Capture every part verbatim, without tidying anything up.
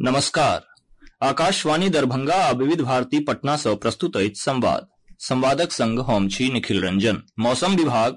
नमस्कार। आकाशवाणी दरभंगा आ विविध भारती पटना सँ प्रस्तुत अछि संवाद। संवादक संग हम छी निखिल रंजन। मौसम विभाग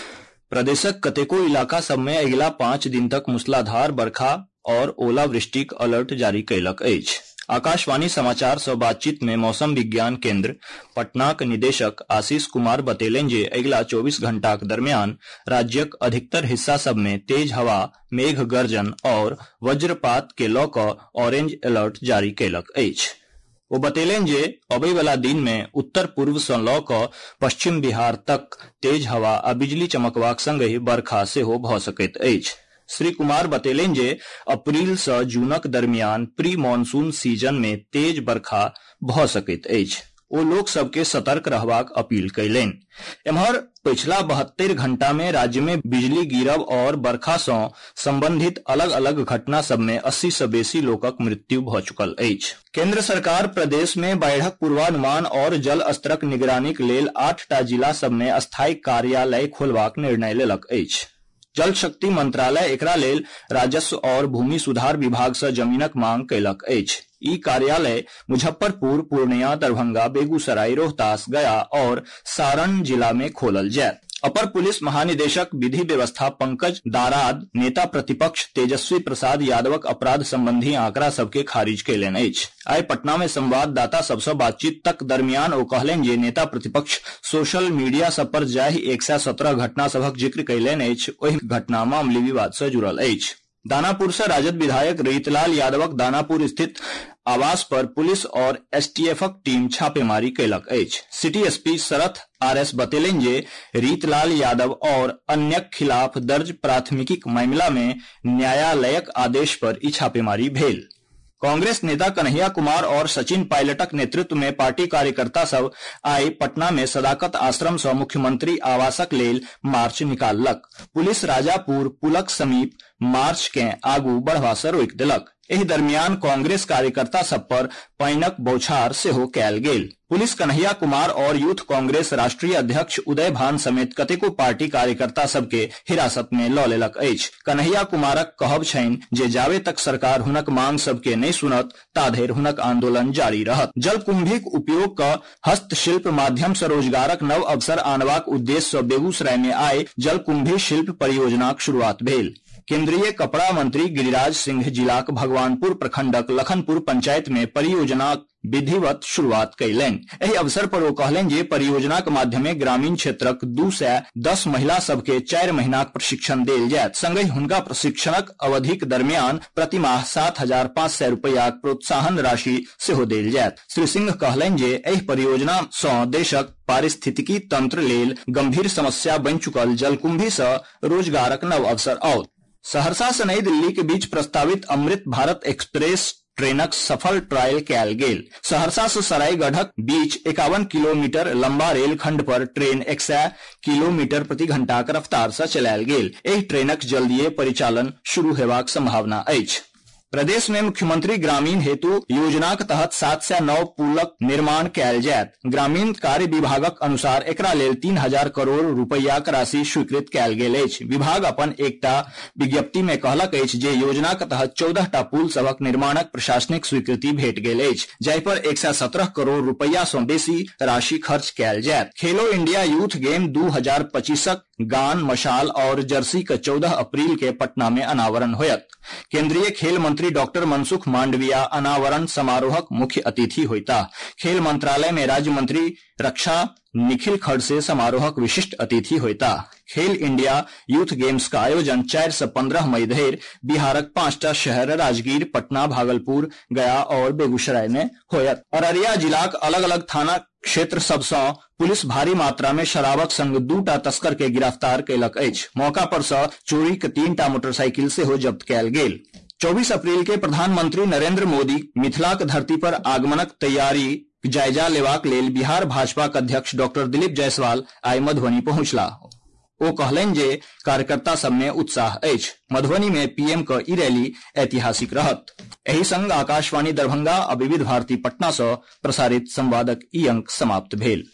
प्रदेशक कतेको इलाका सभ में अगिला पाँच दिन तक मूसलाधार बरखा और ओलावृष्टिक अलर्ट जारी कयलक अछि। आकाशवाणी समाचार सँ बातचीत में मौसम विज्ञान केंद्र पटनाक निदेशक आशीष कुमार बतेलनि जे अगिला चौबीस घंटाक दरमियान राज्यक अधिकतर हिस्सा सभ में तेज हवा, मेघ गर्जन और वज्रपात के लऽ कऽ ऑरेंज अलर्ट जारी कयलक अछि। ओ बतेलनि जे अबै वाला दिन में उत्तर पूर्व सँ लऽ कऽ पश्चिम बिहार तक तेज हवा आ बिजली चमकबाक संगहि बरखा सेहो भऽ सकैत अछि। श्री कुमार बतेलनि जे अप्रैल सँ जूनक दरमियान प्री मॉनसून सीजन में तेज बरखा भऽ सकैत अछि। ओ लोक सभ के सतर्क रहबाक अपील कयलनि। एम्हर पिछला बहत्तर घंटा में राज्य में बिजली गिरब और बरखा सँ संबंधित अलग अलग घटना सब में अस्सी सँ बेसी लोकक मृत्यु भऽ चुकल अछि। केंद्र सरकार प्रदेश में बाढ़िक पूर्वानुमान और जल स्तरक निगरानीक लेल आठ टा जिला सब में अस्थायी कार्यालय खोलबाक निर्णय लेलक अछि। जल शक्ति मंत्रालय एकरा लेल राजस्व और भूमि सुधार विभाग सँ जमीनक मांग कयलक अछि। ई कार्यालय मुजफ्फरपुर, पूर्णिया, दरभंगा, बेगूसराय, रोहतास, गया और सारण जिला में खोलल जायत। अपर पुलिस महानिदेशक विधि व्यवस्था पंकज दाराद नेता प्रतिपक्ष तेजस्वी प्रसाद यादवक अपराध संबंधी आंकड़ा सबके खारिज कयलनि अछि। आइ पटना में संवाददाता सब सँ बातचीत तक दरमियान ओ कहलनि जे नेता प्रतिपक्ष सोशल मीडिया सब पर जाहि एक सय सत्रह घटना सभक जिक्र कयलनि अछि, ओहि घटना मामूली विवाद सँ जुड़ल अछि। दानापुर से राजद विधायक रीतलाल यादवक दानापुर स्थित आवास पर पुलिस और एसटीएफक टीम छापेमारी कयलक अछि। City SP Sharath R S बतेलनि जे रीतलाल यादव और अन्यक खिलाफ दर्ज प्राथमिकीक मामला में न्यायालयक आदेश पर ई छापेमारी भेल। कांग्रेस नेता कन्हैया कुमार और सचिन पायलटक नेतृत्व में पार्टी कार्यकर्ता सब आइ पटना में सदाकत आश्रम सँ मुख्यमंत्री आवासक लेल मार्च निकाललक। पुलिस राजापुर पुलक समीप मार्च के आगू बढ़वा सँ रोकि देलक। एहि दरमियान कांग्रेस कार्यकर्ता सब पर पानिक बौछार सेहो कयल गेल। पुलिस कन्हैया कुमार और यूथ कांग्रेस राष्ट्रीय अध्यक्ष उदय भान समेत कतेको पार्टी कार्यकर्ता सब के हिरासत में लऽ लेलक अछि। कन्हैया कुमारक कहब छनि जे जाबे तक सरकार हुनक मांग सब के नहि सुनत ता धरि हुनक आंदोलन जारी रहत। जलकुंभीक उपयोग कऽ हस्तशिल्प माध्यम सँ रोजगारक नव अवसर आनबाक उद्देश्य सँ बेगूसराय में आइ जलकुंभी शिल्प परियोजनाक शुरुआत भेल। केंद्रीय कपड़ा मंत्री गिरिराज सिंह जिलाक भगवानपुर प्रखंडक लखनपुर पंचायत में परियोजनाक विधिवत शुरुआत कयलनि। एहि अवसर पर ओ कहलनि जे परियोजनाक माध्यमे ग्रामीण क्षेत्रक दू सय दस महिला सभ के चारि महीनाक प्रशिक्षण देल जायत। संगहि हुनका प्रशिक्षणक अवधिक दरमियान प्रति माह सात हजार पाँच सय रुपैयाक प्रोत्साहन राशि सेहो देल जायत। श्री सिंह कहलनि जे एहि परियोजना सँ देशक पारिस्थितिकी तंत्र लेल गंभीर समस्या बनि चुकल जलकुंभी सँ रोजगारक नव अवसर आओत। सहरसा से नई दिल्ली के बीच प्रस्तावित अमृत भारत एक्सप्रेस ट्रेनक सफल ट्रायल कयल गेल। सहरसा से सरायगढ़क बीच इक्यावन किलोमीटर लंबा रेल खंड पर ट्रेन एक सय किलोमीटर प्रति घंटाक रफ्तार सँ चलायल गेल। एहि ट्रेनक जल्दीए परिचालन शुरू हेबाक संभावना अछि। प्रदेश में मुख्यमंत्री ग्रामीण हेतु योजनाक तहत सात सय नौ पुलक निर्माण कयल जायत। ग्रामीण कार्य विभागक अनुसार एकरा लेल तीन हजार करोड़ रुपैयाक राशि स्वीकृत कयल गेल अछि। विभाग अपन एकटा विज्ञप्ति में कहलक अछि जे योजनाक तहत चौदह टा पुल सभक निर्माणक प्रशासनिक स्वीकृति भेट गेल अछि, जाहि पर एक सय सत्रह करोड़ रुपैया सँ बेसी राशि खर्च कयल जायत। खेलो इंडिया यूथ गेम दू हजार पच्चीसक गान, मशाल और जर्सी का चौदह अप्रैल के पटना में अनावरण होयत। केंद्रीय खेल मंत्री डॉक्टर मनसुख मांडविया अनावरण समारोहक मुख्य अतिथि होइता। खेल मंत्रालय में राज्य मंत्री रक्षा निखिल खड़से समारोहक विशिष्ट अतिथि होइता। खेल इंडिया यूथ गेम्स का आयोजन चार से पंद्रह मई धरि बिहारक पांचटा शहर राजगीर, पटना, भागलपुर, गया और बेगूसराय में होयत। अररिया जिलाक अलग अलग थाना क्षेत्र सब सँ पुलिस भारी मात्रा में शराबक संग दू टा तस्कर के गिरफ्तार कयलक अछि। मौका पर सँ चोरी के तीन टा मोटरसाइकिल सेहो जब्त कयल गेल। चौबीस अप्रैल के प्रधानमंत्री नरेंद्र मोदी मिथिलाक धरती पर आगमनक तैयारी जायजा लेबाक लेल बिहार भाजपाक अध्यक्ष डॉक्टर दिलीप जायसवाल आइ मधुबनी पहुंचलाह। ओ कहलनि जे कार्यकर्ता सब में उत्साह अछि। मधुबनी में पीएम क ई रैली ऐतिहासिक रहत। एहि संग आकाशवाणी दरभंगा आ विविध भारती पटना सँ प्रसारित संवादक ई अंक समाप्त भेल।